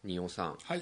仁尾さん、 はい。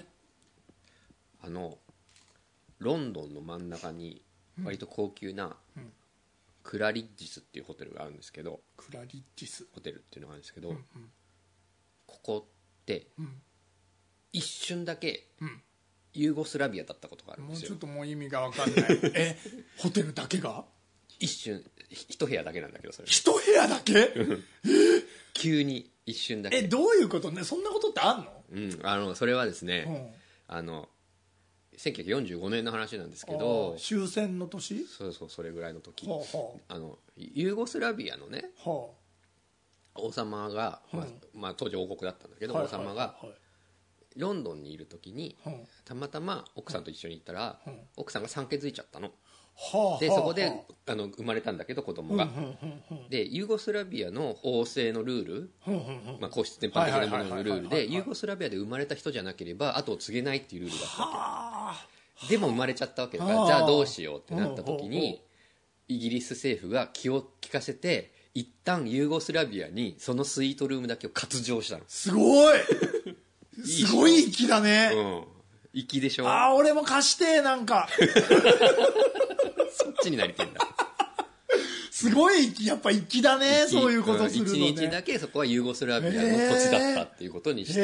ロンドンの真ん中に割と高級なクラリッジスっていうホテルがあるんですけど、 クラリッジスホテルっていうのがあるんですけど、ここって一瞬だけユーゴスラビアだったことがあるんですよ。 もうちょっともう意味が分かんないホテルだけが一瞬、一部屋だけなんだけど、それ一部屋だけ急に一瞬だけ。 どういうことね。そんなことってあんの？ それはですね、1945年の話なんですけど、 終戦の年？ そうそう、それぐらいの時、 はユーゴスラビアのね、 あは王様が、当時王国だったんだけど、王様がロンドンにいる時にたまたま奥さんと一緒に行ったら、奥さんが産気づいちゃったの。でそこで生まれたんだけど、子供が。でユーゴスラビアの王政のルール、皇室全般的なもののルールで、ユーゴスラビアで生まれた人じゃなければ後を継げないっていうルールだったわけでも生まれちゃったわけだから、じゃあどうしようってなった時に、イギリス政府が気を利かせて一旦ユーゴスラビアにそのスイートルームだけを割譲したの。 すごいすごい粋だね。 粋でしょ。 俺も貸して、なんかそっちになりてんだ。 すごいやっぱ粋だね、そういうことするのね。 一日だけそこはユーゴスラビアの土地だったっていうことにして、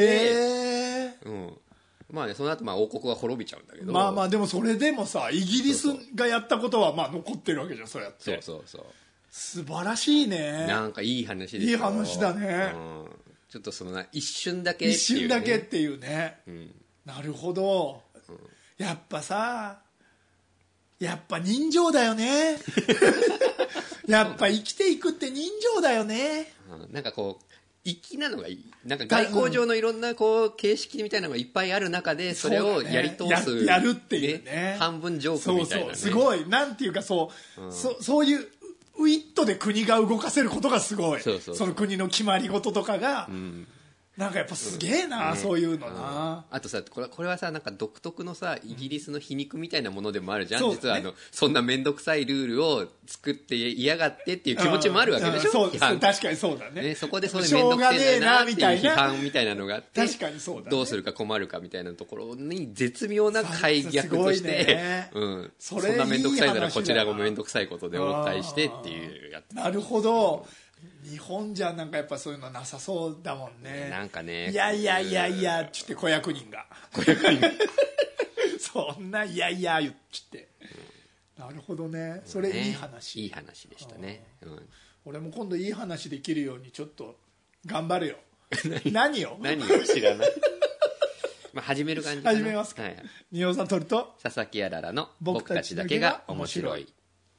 まあね、その後王国は滅びちゃうんだけど、 まあでもそれでもさ、イギリスがやったことは残ってるわけじゃん、そうやって。 そう素晴らしいね。 なんかいい話ですよ。 いい話だね。 ちょっとその一瞬だけっていうね。 一瞬だけっていうね。なるほど。やっぱさ、やっぱ人情だよね。やっぱ生きていくって人情だよね。 なんかこう粋なのがいい。なんか外交上のいろんな形式みたいなのがいっぱいある中で、それをやり通す、 やるっていうね。 半分ジョークみたいなね。 すごい。なんていうかそういうウィットで国が動かせることがすごい。その国の決まり事とかが。なんかやっぱすげえな、そういうのな。 あとさ、これはさ、なんか独特のさ、イギリスの皮肉みたいなものでもあるじゃん。実はそんな面倒くさいルールを作って嫌がってっていう気持ちもあるわけでしょ。 そう確かにそうだね。 そこでそういう面倒くせえなっていう批判みたいなのがあって、 確かにそうだね。 どうするか困るかみたいなところに絶妙な解逆として、そんな面倒くさいならこちらが面倒くさいことで応対してっていうやつ。 なるほど。日本じゃなんかやっぱそういうのなさそうだもんね。 なんかね、 いやっつって子役人がそんないや言っつって、なるほどね。それいい話。 いい話でしたね。 俺も今度いい話できるようにちょっと頑張るよ。何を知らない。始める感じかな。 始めますか。仁尾さんとると佐々木あららの僕たちだけが面白い。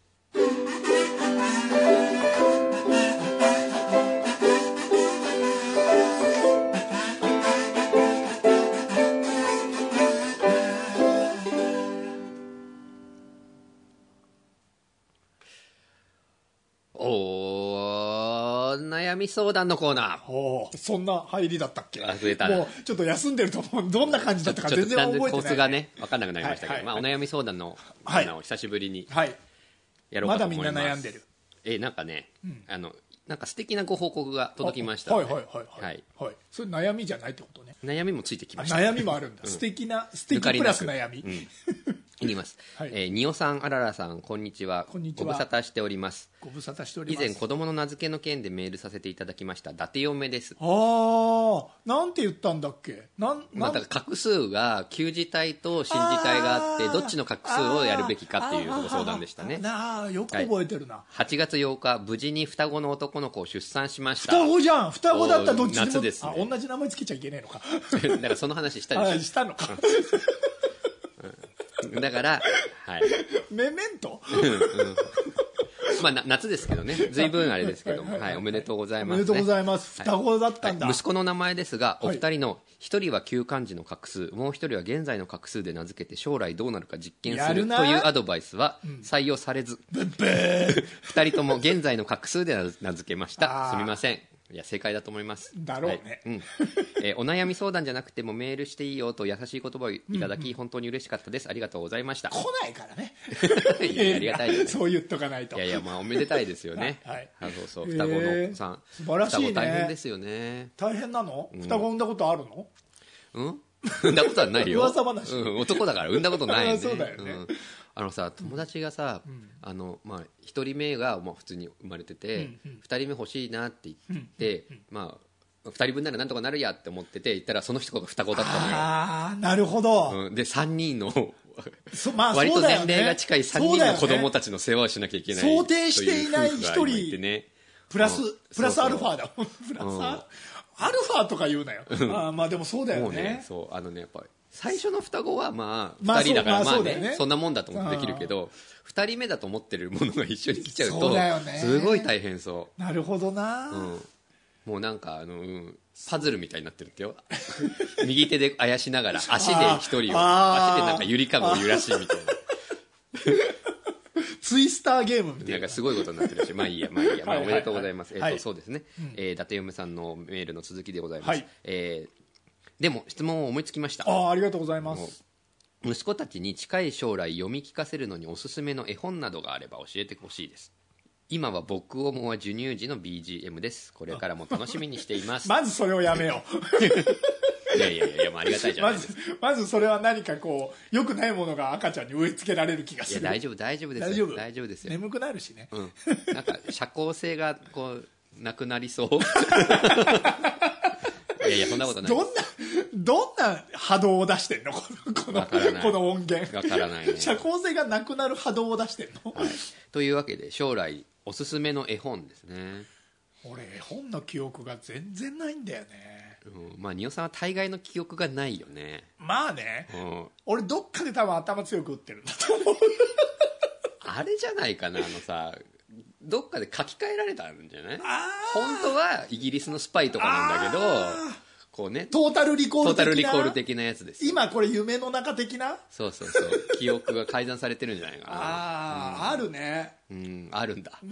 悩み相談のコーナー。そんな入りだったっけ？ 忘れたな。 もうちょっと休んでると思う。どんな感じだったか全然覚えてない。 コースがね分かんなくなりましたけど、お悩み相談のコーナーを久しぶりにやろうかと思います。 まだみんな悩んでる。 なんかね、なんか素敵なご報告が届きました。 はい。それ悩みじゃないってことね。 悩みもついてきました。 悩みもあるんだ。素敵プラス悩み。 いきます。仁尾さん、あららさん、こんにちは。ご無沙汰しております。以前子供の名付けの件でメールさせていただきました伊達嫁です。 なんて言ったんだっけ。 だから画数が旧字体と新字体があって、どっちの画数をやるべきかっていうご相談でしたね。 よく覚えてるな。 8月8日無事に双子の男の子を出産しました。 双子じゃん。双子だったらどっちでも。 夏ですね。 同じ名前つけちゃいけないのか。 だからその話したでしょ。 したのか。 だから、 メメント夏ですけどね、随分あれですけども、おめでとうございます。 おめでとうございます。双子だったんだ。 息子の名前ですが、お二人の一人は旧漢字の画数、もう一人は現在の画数で名付けて将来どうなるか実験するというアドバイスは採用されず、二人とも現在の画数で名付けました。すみません。いや正解だと思います。 だろうね。 お悩み相談じゃなくてもメールしていいよと優しい言葉をいただき、本当に嬉しかったです。ありがとうございました。 来ないからね。 ありがたいですね。 そう言っとかないと。 いやおめでたいですよね。そう双子のさん。 素晴らしいね。 双子大変ですよね。 大変なの？双子産んだことあるの？ 産んだことはないよ。 噂話。 男だから産んだことないよね。 そうだよね。 友達がさ、まあ、1人目がまあ普通に生まれてて、2人目欲しいなって言って、まあ、2人分ならなんとかなるやって思ってて、言ったらその人が双子だったのよ。 ああ、なるほど。 で、3人の、 まあ、 割と年齢が近い3人の子供たちの世話をしなきゃいけない。 想定していない1人、プラスアルファだ。プラスアルファとか言うなよ。まあでもそうだよね。 やっぱり。最初の双子はまあ2人だからまあねそんなもんだと思ってできるけど、2人目だと思ってるものが一緒に来ちゃうとすごい大変そう。 なるほどな。 もうなんかパズルみたいになってるってよ。右手であやしながら足で一人を足でなんかゆりかごを揺らしみたいなツイスターゲームみたいな、 なんかすごいことになってるし、まあいいや、まあおめでとうございます。そうですね、伊達嫁さんのメールの続きでございます。でも質問を思いつきました。 ありがとうございます。 息子たちに近い将来読み聞かせるのにおすすめの絵本などがあれば教えてほしいです。今は僕をもは授乳時の BGM です。これからも楽しみにしています。 まずそれをやめよう。いや、もうありがたいじゃないですか。 まずそれは何かこう良くないものが赤ちゃんに植え付けられる気がする。 いや大丈夫ですよ。 眠くなるしね。 なんか社交性がこうなくなりそう。いやそんなことない。 どんな波動を出してんのこの音源。 わからないね。 社交性がなくなる波動を出してんの。 というわけで将来おすすめの絵本ですね。 俺絵本の記憶が全然ないんだよね。 まあ仁尾さんは大概の記憶がないよね。 まあね。俺どっかで多分頭強く打ってるんだと思う。 あれじゃないかな、どっかで書き換えられたんじゃない？本当はイギリスのスパイとかなんだけど、こうね、 トータルリコール的なやつです。 今これ夢の中的な？ そう記憶が改ざんされてるんじゃないかな。 あるね。 あるんだ。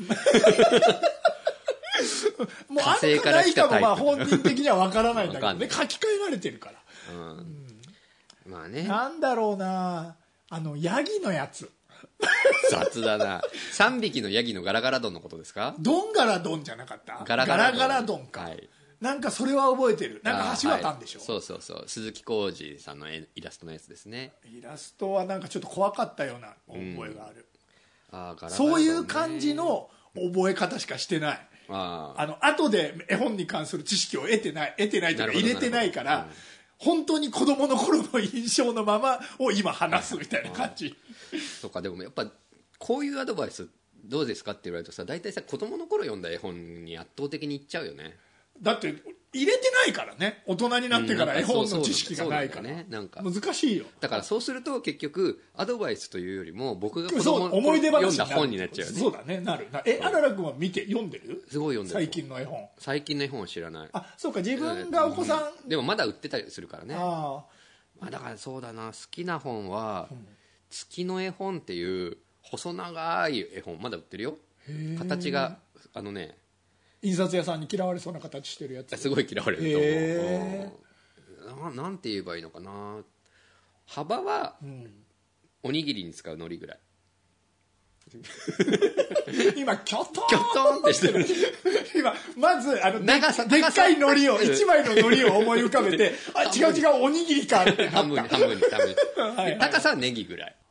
もうあるかないかもまあ本人的には分からないんだけどね、書き換えられてるから。 まあね。 なんだろうな、ヤギのやつ。 雑だな。3匹のヤギのガラガラドンのことですか？ ドンガラドンじゃなかった？ガラガラドンか。なんかそれは覚えてる。なんか橋渡んでしょ。 そう鈴木浩二さんのイラストのやつですね。 イラストはなんかちょっと怖かったような覚えがある。 ガラガラそういう感じの覚え方しかしてない。後で絵本に関する知識を得てないというか入れてないから、本当に子供の頃の印象のままを今話すみたいな感じ。 とかでもやっぱこういうアドバイスどうですかって言われるとさ、大体さ子供の頃読んだ絵本に圧倒的にいっちゃうよね。 だって入れてないからね、大人になってから絵本の知識がないからなんか難しいよ。 だからそうすると結局アドバイスというよりも僕が子供の頃読んだ本になっちゃうよね。 そうだね、なるな。あらら君は読んでる？ すごい読んでる。 最近の絵本は知らない。 そうか、自分がお子さん、 でもまだ売ってたりするからね。だからそうだな、好きな本は月の絵本っていう細長い絵本まだ売ってるよ。形が印刷屋さんに嫌われそうな形してるやつ。 すごい嫌われると思う。なんて言えばいいのかな。幅はおにぎりに使う海苔ぐらい。 今キョトーンってしてる。 今まずでっかい海苔を1枚の海苔を思い浮かべて違うおにぎりかってなった。 半分に高さはネギぐらい。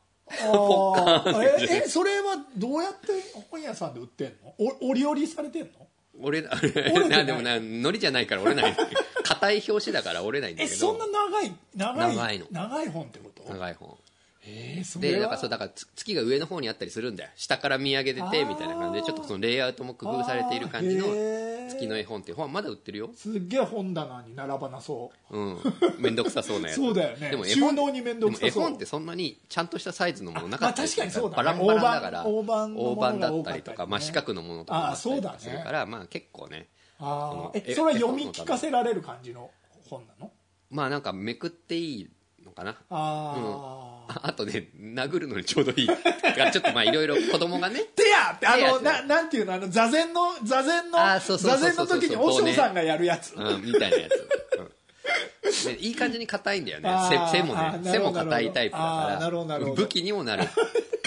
それはどうやって本屋さんで売ってんの？折り折りされてんの？ でも海苔じゃないから折れない。硬い表紙だから折れないんだけど。 そんな長い本ってこと？ 長い本それはだから月が上の方にあったりするんだよ。下から見上げててみたいな感じで、ちょっとそのレイアウトも工夫されている感じの月の絵本っていう本はまだ売ってるよ。 すっげえ本棚に並ばなそう。 めんどくさそうなやつ。 そうだよね。 でも収納にめんどくさそう。 絵本ってそんなにちゃんとしたサイズのものなかったりする。 確かにそうだね。 バランバランだから大判だったりとか、四角のものとかもあったりとかするから、結構ね。 それは読み聞かせられる感じの本なの？ なんかめくっていいのかな。あとね、殴るのにちょうどいい。ちょっといろいろ子供がね。 てやってなんていうの、座禅の時に和尚さんがやるやつ。 みたいなやつ。いい感じに硬いんだよね。背も硬いタイプだから。武器にもなる。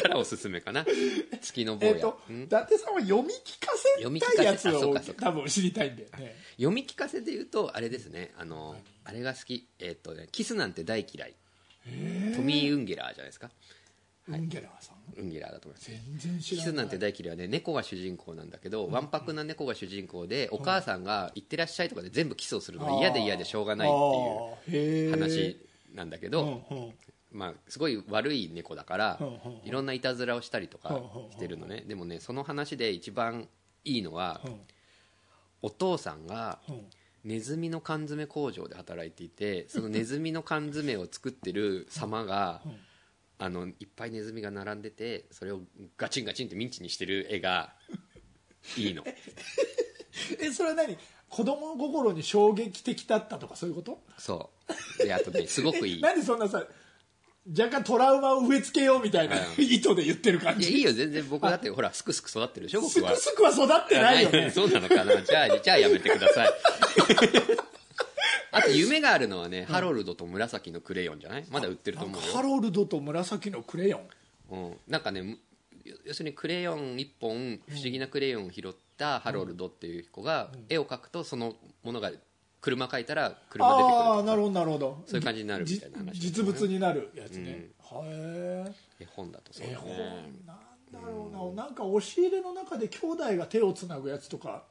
からおすすめかな。月の坊や、 伊達さんは読み聞かせたいやつを多分知りたいんだよね。 読み聞かせで言うとあれですね、あれが好き、キスなんて大嫌い、トミー・ウンゲラーじゃないですか。 ウンゲラーさん、 ウンゲラーだと思います。 全然知らない。 キスなんて大嫌いはね、猫が主人公なんだけど、わんぱくな猫が主人公で、お母さんが行ってらっしゃいとかで全部キスをするのが嫌で嫌でしょうがないっていう話なんだけど、まあ、すごい悪い猫だからいろんないたずらをしたりとかしてるのね。でもね、その話で一番いいのは、お父さんがネズミの缶詰工場で働いていて、そのネズミの缶詰を作ってる様がいっぱいネズミが並んでて、それをガチンガチンってミンチにしてる絵がいいの。 それは何、子供心に衝撃的だったとかそういうこと？ そうで、あとね、すごくいいなんでそんなさ、若干トラウマを植え付けようみたいな意図で言ってる感じ。 いや、いいよ全然。僕だってほらすくすく育ってるでしょ。僕はすくすくは育ってないよね。 そうなのかな。じゃあやめてください。あと夢があるのはね、ハロルドと紫のクレヨンじゃない？まだ売ってると思うよ。 ハロルドと紫のクレヨン、 なんかね、要するにクレヨン1本、不思議なクレヨンを拾ったハロルドっていう子が絵を描くと、そのものが車描いたら車出てくる。 ああ、なるほどなるほど。 そういう感じになるみたいな話、 実物になるやつね。へえ。絵本だとそうだね。 絵本なんだろうな、なんか押し入れの中で兄弟が手をつなぐやつとか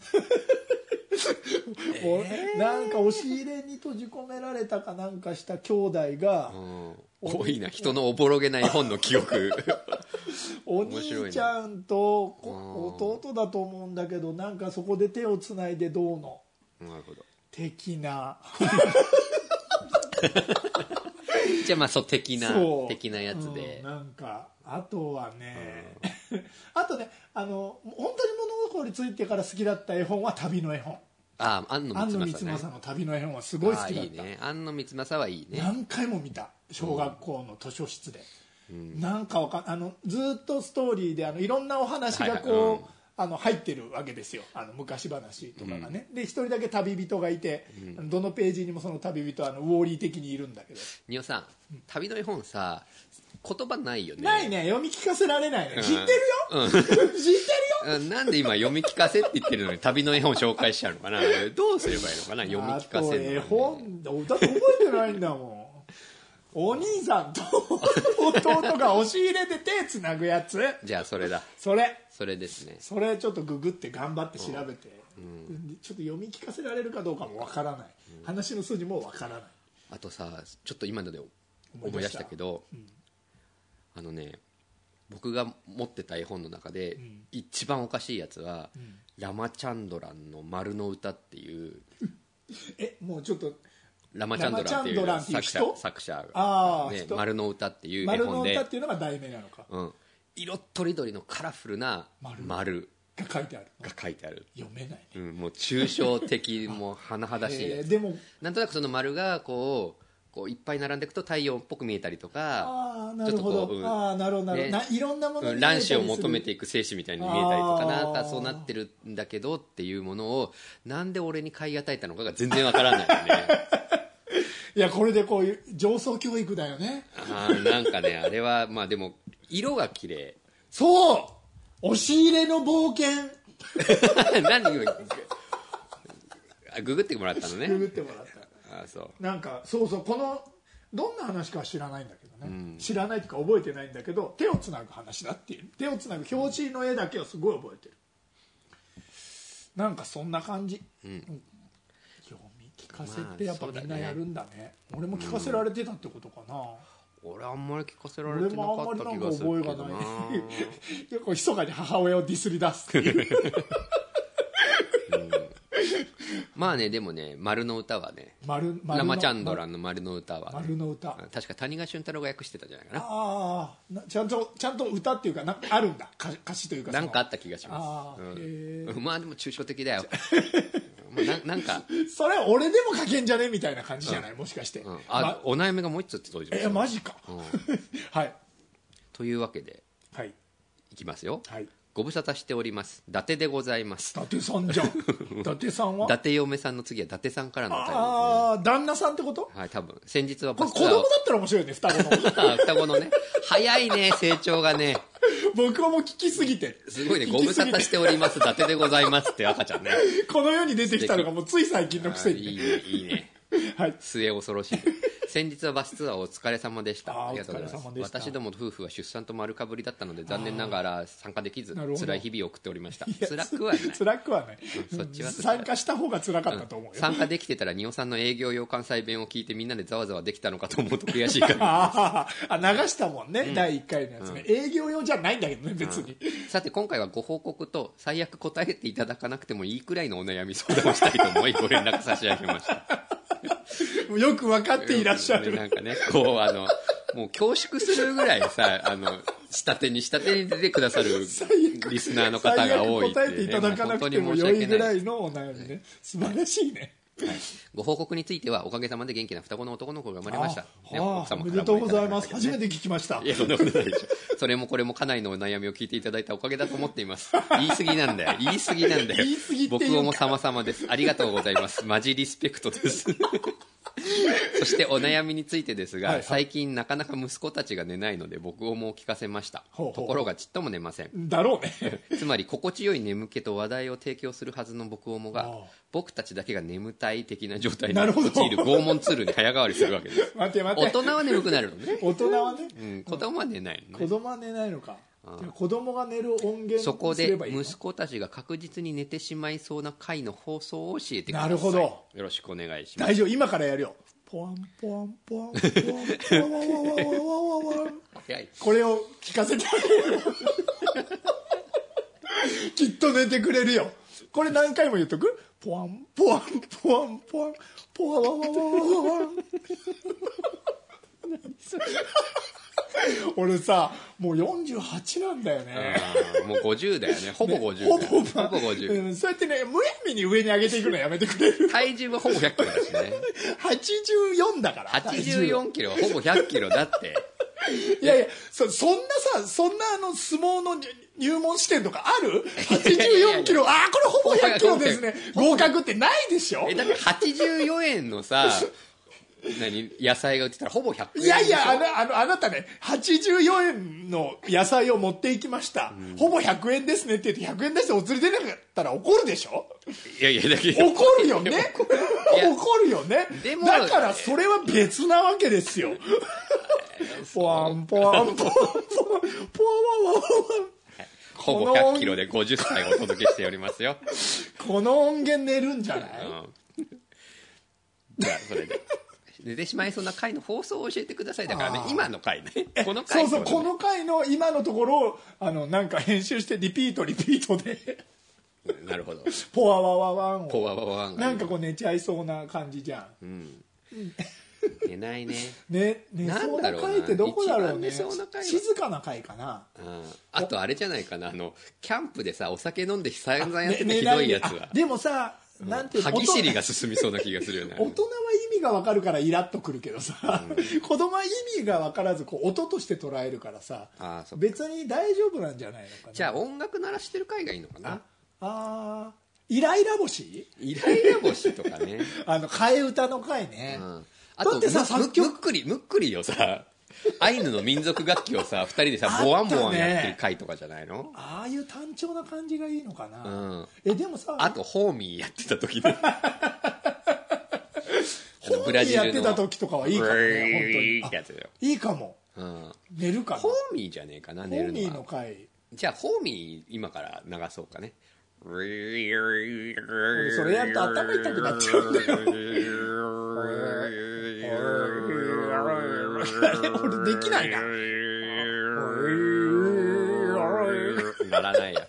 なんか押し入れに閉じ込められたかなんかした兄弟が、 多いな、人のおぼろげな絵本の記憶。 お兄ちゃんと弟だと思うんだけど、なんかそこで手をつないでどうの、 なるほど、 的なじゃあまあそう的なやつで、 なんかあとはねあとね、本当に物心についてから好きだった絵本は旅の絵本。 庵野光政の旅の絵本はすごい好きだった。 いいね、庵野光政はいいね。 何回も見た、小学校の図書室で、なんかずっとストーリーでいろんなお話がこう、入ってるわけですよ、昔話とかがね、で一人だけ旅人がいて、どのページにもその旅人はウォーリー的にいるんだけど。 ニオさん、旅の絵本さ、言葉ないよね。 ないね、読み聞かせられないね。知ってるよ、知ってるよ。 なんで今読み聞かせって言ってるのに旅の絵本紹介しちゃうのかな。どうすればいいのかな、読み聞かせるの、ね、 絵本だって覚えてないんだもん。お兄さんと弟が押し入れで手つなぐやつ。 じゃあそれだ。それですね。 それちょっとググって頑張って調べて、ちょっと読み聞かせられるかどうかもわからない、話の筋もわからない。 あとさ、ちょっと今ので思い出したけど、僕が持ってた絵本の中で、一番おかしいやつは、ラマチャンドランの丸の歌っていうもうちょっとラマチャンドランっていう作者が、丸の歌っていう絵本で、 丸の歌っていうのが題名なのか、 色とりどりのカラフルな丸が書いてある。読めないね、 もう抽象的も甚だしいやつ。 でもなんとなくその丸がこういっぱい並んでいくと太陽っぽく見えたりとか、 なるほど、なるほど、いろんなものに卵子を求めていく精子みたいに見えたりとか、なんかそうなってるんだけどっていうものをなんで俺に買い与えたのかが全然わからないよね。 いや、これでこういう上層教育だよね。 なんかね、あれはまあでも色が綺麗。 そう、押し入れの冒険。 何ググってもらったのね。 ググってもらった。 そうなんかそうこのどんな話かは知らないんだけどね、知らないというか覚えてないんだけど、手をつなぐ話だっていう、手をつなぐ表紙の絵だけはすごい覚えてる。なんかそんな感じ、読み聞かせってやっぱみんなやるんだね。俺も聞かせられてたってことかな。 俺あんまり聞かせられてなかった気がするけどな。 俺もあんまりなんか覚えがない結構密かに母親をディスり出すっていうまあね、でもね、丸の歌はね、ラマチャンドランの丸の歌は、 丸の歌、 確か谷川俊太郎が訳してたんじゃないかな。 ちゃんと歌っていうか、あるんだ、歌詞というか、 なんかあった気がします。まあでも抽象的だよ。なんかそれ俺でも書けんじゃねみたいな感じじゃない、もしかして。 お悩みがもう一つって届いてます。 マジか。はい。 というわけで、 はい、 いきますよ。 はい。 ご無沙汰しております。伊達でございます。 伊達さんじゃん。伊達さんは伊達嫁さんの次は伊達さんからのお便りですね。 ああ、旦那さんってこと？ はい、多分。先日はこれ子供だったら面白いね、双子の。 双子のね。早いね、成長がね。 僕はもう聞きすぎて。 すごいね、ご無沙汰しております、伊達でございますって赤ちゃんね。 この世に出てきたのがもうつい最近のくせに。 いいね、いいね。 はい。 末恐ろしい。先日はバスツアーお疲れ様でした。ありがとうございます。私どもの夫婦は出産と丸かぶりだったので残念ながら参加できず辛い日々を送っておりました。辛くはない。 辛くはない。 そっちは参加した方が辛かったと思うよ。 参加できてたら仁尾さんの営業用関西弁を聞いてみんなでざわざわできたのかと思うと悔しいからあ流したもんね、第1回のやつね、営業用じゃないんだけどね別に、 さて今回はご報告と最悪答えていただかなくてもいいくらいのお悩み相談をしたいと思いご連絡差し上げました。 よく分かっていらっしゃる、 なんかねこうもう恐縮するぐらいさ下手に出てくださるリスナーの方が多いって、ね、 答えていただかなくても良いぐらいのお悩みね、素晴らしいね。 はい、ご報告についてはおかげさまで元気な双子の男の子が生まれました。 おめでとうございます。初めて聞きました。 いやそんなことないでしょ。それもこれも家内のお悩みを聞いていただいたおかげだと思っています。言い過ぎなんだよ。言い過ぎなんだよ。 言い過ぎっていうか僕も様々です。ありがとうございます。マジリスペクトです。そしてお悩みについてですが、はいはい、最近なかなか息子たちが寝ないので僕をも聞かせました。ところがちっとも寝ません。 だろうね。 つまり心地よい眠気と話題を提供するはずの僕をもが僕たちだけが眠たい的な状態に陥る拷問ツールに早変わりするわけです。 待て待て。 大人は眠くなるのね。 大人はね、 うん、子供は寝ないのね。 子供は寝ないのか。子供が寝る音源そこで息子たちが確実に寝てしまいそうな回の放送を教えてください。 なるほど。 よろしくお願いします。 大丈夫、今からやるよ。ポワンポワンポワンポワンポワンワワワワワワワ。これを聞かせてあげる。きっと寝てくれるよ。これ何回も言っとく。ポワンポワンポワンポワンポワワワワワワ。俺さもう48なんだよね。 もう50だよね。ほぼ50だよ、ね、ほぼ50、 そうやってねむやみに上に上げていくのやめてくれる。 体重はほぼ100キロだしね。 84だから。 84キロはほぼ100キロだって。 いやいやそんなさ相撲の入門試験とかある？84キロあこれほぼ100キロですね合格ってないでしょ。 だって84円のさ野菜が売ってたらほぼ100円。 いやいやあなたね84円の野菜を持っていきました、うん、ほぼ100円ですねって言って100円出してお釣り出なかったら怒るでしょ。 いやいやだけど怒るよね。怒るよね。でもだからそれは別なわけですよ。ポワンポワンポワンポワンポワンワワワほぼ100キロで50歳をお届けしておりますよ。 この音源寝るんじゃない？ うん、じゃあそれで寝てしまいそうな回の放送を教えてください。だからね今の回ね。この回、ね、 そうこの回の今のところをなんか編集してリピートで。 なるほど。 ポワワワワンをポワワワンなんかこう寝ちゃいそうな感じじゃん。うん。 寝ないね。 寝そうな回ってどこだろうね。静かな回かな。 あとあれじゃないかなキャンプでさお酒飲んで散々やっててひどいやつは。 でもさなんていうの歯ぎしりが進みそうな気がするよね。 大人は意味が分かるからイラッとくるけどさ、子供は意味が分からずこう音として捉えるからさ別に大丈夫なんじゃないのかな。 じゃあ音楽鳴らしてる回がいいのかな。 イライラ星イライラ星とかね。 替え歌の回ね。 あとむっくりよさアイヌの民族楽器をさ2人でさボワンボワンやってる回とかじゃないの？ ああいう単調な感じがいいのかな。でもさあとホーミーやってた時ね。 ホーミーやってた時とかはいいかもね。本当にいいかも。寝るかな。 ホーミーじゃねえかな寝るのは。 ホーミーの回。 じゃあホーミー今から流そうかね。 それやると頭痛くなっちゃうんだよ。俺できないな。 ならないや。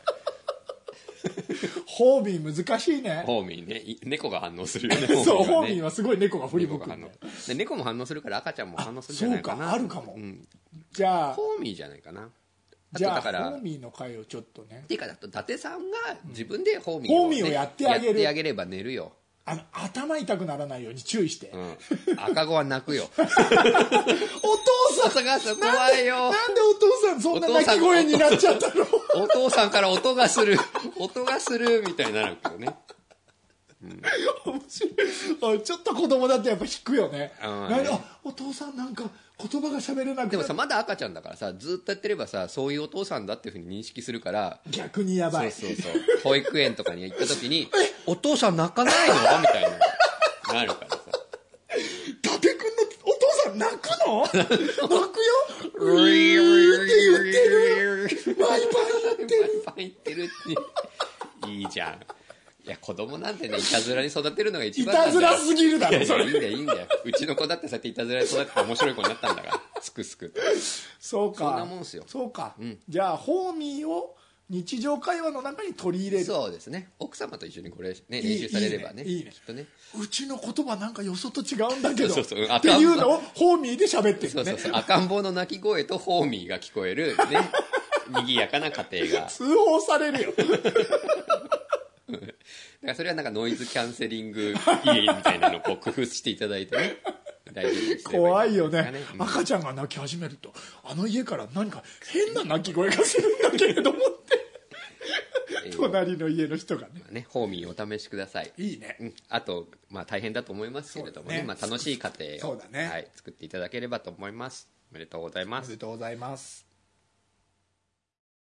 ホーミー難しいね。 ホーミーね猫が反応するよね。 そうホーミーはすごい猫が振り向くんだよ。 猫も反応するから赤ちゃんも反応するんじゃないかな。 そうかあるかも。じゃあホーミーじゃないかな。 じゃあホーミーの回をちょっとね。 っていうかだと伊達さんが自分でホーミーをやってあげれば寝るよ。 頭痛くならないように注意して。 赤子は泣くよ。 お父さん怖いよ。 なんでお父さんそんな泣き声になっちゃったの？ お父さんから音がするみたいになるけどね。 面白い。ちょっと子供だってやっぱ引くよね。 ねお父さんなんか言葉が喋れなくて。 でもさ、まだ赤ちゃんだからさ、ずっとやってればさ、そういうお父さんだっていうふうに認識するから、 逆にやばい。 そう保育園とかに行った時にお父さん泣かないのみたいななるからさ。 伊達くんのお父さん泣くの？泣くよ。 うーって言ってる。バイバイ言ってる。 バイバイ言ってるっていいじゃん。いや、子供なんてね、いたずらに育てるのが一番なんだよ。 いたずらすぎるだろ、それ。 いいんだよ。うちの子だってそうやっていたずらに育てて面白い子になったんだから。すくすく。 そうか。 そんなもんすよ。 そうか。じゃあ、ホーミーを日常会話の中に取り入れる。 そうですね。奥様と一緒にこれ、ね、練習されればね。 いいね。 きっとね。 うちの言葉なんかよそと違うんだけど。 そうっていうのをホーミーで喋ってるね。 そう。赤ん坊の泣き声とホーミーが聞こえる、ね。賑やかな家庭が。 通報されるよ。 だからそれはなんかノイズキャンセリング家みたいなのをこう工夫していただいてね、大丈夫です。 怖いよね、赤ちゃんが泣き始めるとあの家から何か変な泣き声がするんだけれどもって隣の家の人がね、 ホーミーお試しください。 いいね、 あと、大変だと思いますけれどもね、楽しい家庭を、作っていただければと思います。おめでとうございます。 おめでとうございます。